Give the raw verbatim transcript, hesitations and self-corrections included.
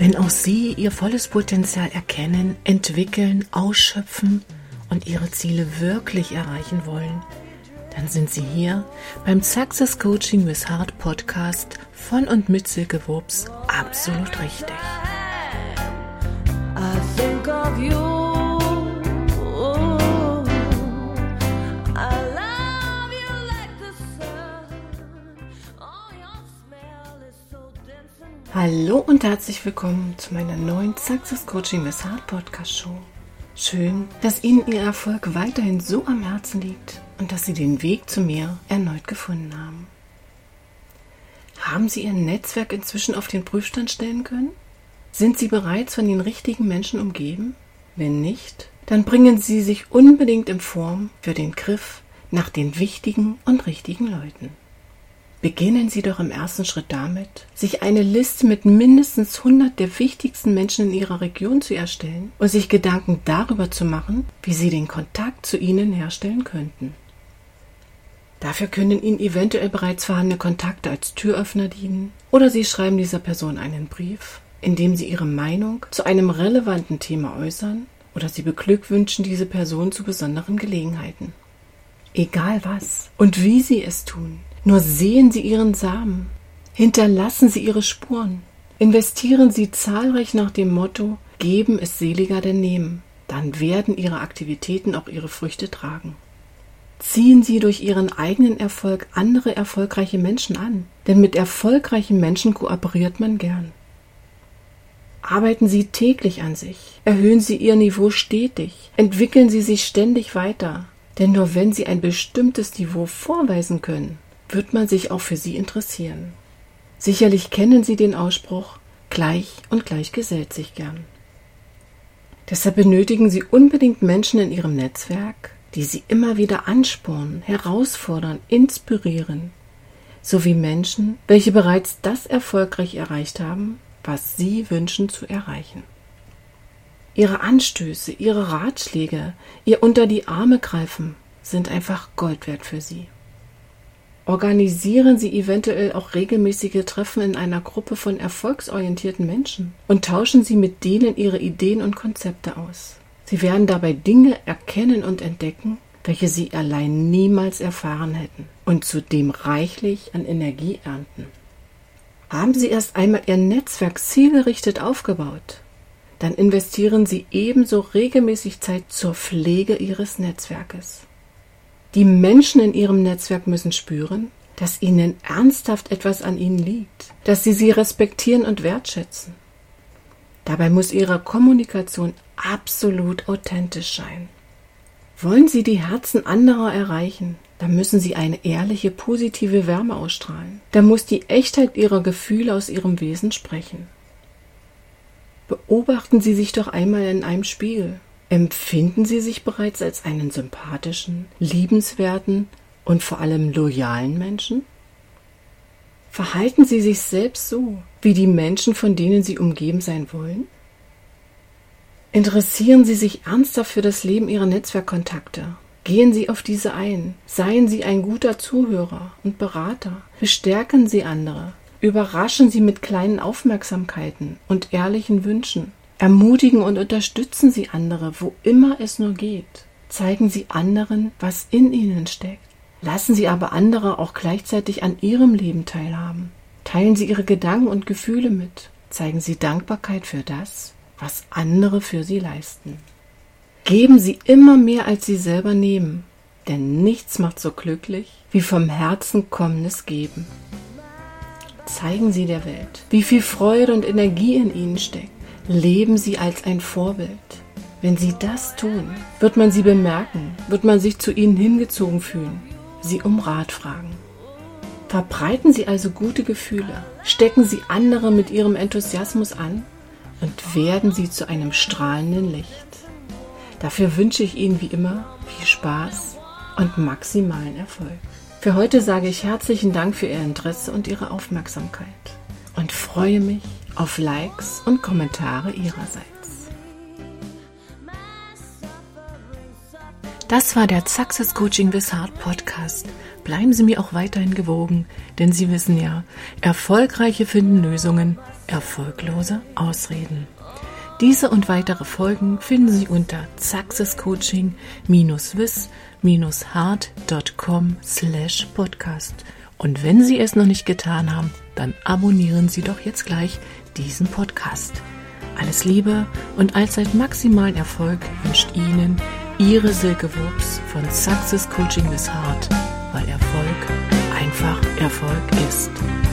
Wenn auch Sie Ihr volles Potenzial erkennen, entwickeln, ausschöpfen und Ihre Ziele wirklich erreichen wollen, dann sind Sie hier beim Success Coaching with Heart Podcast von und mit Silke Wurps absolut richtig. I think of you. Hallo und herzlich willkommen zu meiner neuen Success Coaching with Heart Podcast Show. Schön, dass Ihnen Ihr Erfolg weiterhin so am Herzen liegt und dass Sie den Weg zu mir erneut gefunden haben. Haben Sie Ihr Netzwerk inzwischen auf den Prüfstand stellen können? Sind Sie bereits von den richtigen Menschen umgeben? Wenn nicht, dann bringen Sie sich unbedingt in Form für den Griff nach den wichtigen und richtigen Leuten. Beginnen Sie doch im ersten Schritt damit, sich eine Liste mit mindestens hundert der wichtigsten Menschen in Ihrer Region zu erstellen und sich Gedanken darüber zu machen, wie Sie den Kontakt zu ihnen herstellen könnten. Dafür können Ihnen eventuell bereits vorhandene Kontakte als Türöffner dienen oder Sie schreiben dieser Person einen Brief, in dem Sie Ihre Meinung zu einem relevanten Thema äußern oder Sie beglückwünschen diese Person zu besonderen Gelegenheiten. Egal was und wie Sie es tun, nur sehen Sie Ihren Samen, hinterlassen Sie Ihre Spuren, investieren Sie zahlreich nach dem Motto, geben ist seliger denn nehmen, dann werden Ihre Aktivitäten auch Ihre Früchte tragen. Ziehen Sie durch Ihren eigenen Erfolg andere erfolgreiche Menschen an, denn mit erfolgreichen Menschen kooperiert man gern. Arbeiten Sie täglich an sich, erhöhen Sie Ihr Niveau stetig, entwickeln Sie sich ständig weiter, denn nur wenn Sie ein bestimmtes Niveau vorweisen können, wird man sich auch für Sie interessieren. Sicherlich kennen Sie den Ausspruch, gleich und gleich gesellt sich gern. Deshalb benötigen Sie unbedingt Menschen in Ihrem Netzwerk, die Sie immer wieder anspornen, herausfordern, inspirieren, sowie Menschen, welche bereits das erfolgreich erreicht haben, was Sie wünschen zu erreichen. Ihre Anstöße, Ihre Ratschläge, Ihr unter die Arme greifen sind einfach Gold wert für Sie. Organisieren Sie eventuell auch regelmäßige Treffen in einer Gruppe von erfolgsorientierten Menschen und tauschen Sie mit denen Ihre Ideen und Konzepte aus. Sie werden dabei Dinge erkennen und entdecken, welche Sie allein niemals erfahren hätten und zudem reichlich an Energie ernten. Haben Sie erst einmal Ihr Netzwerk zielgerichtet aufgebaut, dann investieren Sie ebenso regelmäßig Zeit zur Pflege Ihres Netzwerkes. Die Menschen in Ihrem Netzwerk müssen spüren, dass Ihnen ernsthaft etwas an Ihnen liegt, dass Sie sie respektieren und wertschätzen. Dabei muss Ihre Kommunikation absolut authentisch sein. Wollen Sie die Herzen anderer erreichen, dann müssen Sie eine ehrliche, positive Wärme ausstrahlen. Da muss die Echtheit Ihrer Gefühle aus Ihrem Wesen sprechen. Beobachten Sie sich doch einmal in einem Spiegel. Empfinden Sie sich bereits als einen sympathischen, liebenswerten und vor allem loyalen Menschen? Verhalten Sie sich selbst so, wie die Menschen, von denen Sie umgeben sein wollen? Interessieren Sie sich ernsthaft für das Leben Ihrer Netzwerkkontakte. Gehen Sie auf diese ein. Seien Sie ein guter Zuhörer und Berater. Bestärken Sie andere. Überraschen Sie mit kleinen Aufmerksamkeiten und ehrlichen Wünschen. Ermutigen und unterstützen Sie andere, wo immer es nur geht. Zeigen Sie anderen, was in ihnen steckt. Lassen Sie aber andere auch gleichzeitig an Ihrem Leben teilhaben. Teilen Sie Ihre Gedanken und Gefühle mit. Zeigen Sie Dankbarkeit für das, was andere für Sie leisten. Geben Sie immer mehr, als Sie selber nehmen, denn nichts macht so glücklich wie vom Herzen kommendes Geben. Zeigen Sie der Welt, wie viel Freude und Energie in Ihnen steckt. Leben Sie als ein Vorbild. Wenn Sie das tun, wird man Sie bemerken, wird man sich zu Ihnen hingezogen fühlen, Sie um Rat fragen. Verbreiten Sie also gute Gefühle, stecken Sie andere mit Ihrem Enthusiasmus an und werden Sie zu einem strahlenden Licht. Dafür wünsche ich Ihnen wie immer viel Spaß und maximalen Erfolg. Für heute sage ich herzlichen Dank für Ihr Interesse und Ihre Aufmerksamkeit und freue mich auf Likes und Kommentare Ihrerseits. Das war der Success Coaching with Heart Podcast. bleiben Sie mir auch weiterhin gewogen, denn Sie wissen ja, Erfolgreiche finden Lösungen, Erfolglose Ausreden. Diese und weitere Folgen finden Sie unter successcoaching wiss hart punkt com slash podcast. Und wenn Sie es noch nicht getan haben, dann abonnieren Sie doch jetzt gleich diesen Podcast. Alles Liebe und allzeit maximalen Erfolg wünscht Ihnen Ihre Silke Wurps von Success Coaching with Heart, weil Erfolg einfach Erfolg ist.